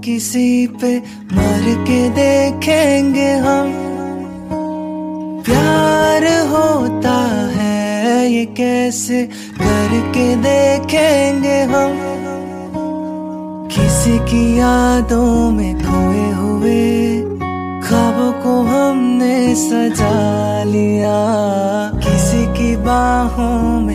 किसी पे मर के देखेंगे हम। प्यार होता है ये कैसे करके देखेंगे हम। किसी की यादों में खोए हुए ख्वाबों को हमने सजा लिया। किसी की बाहों में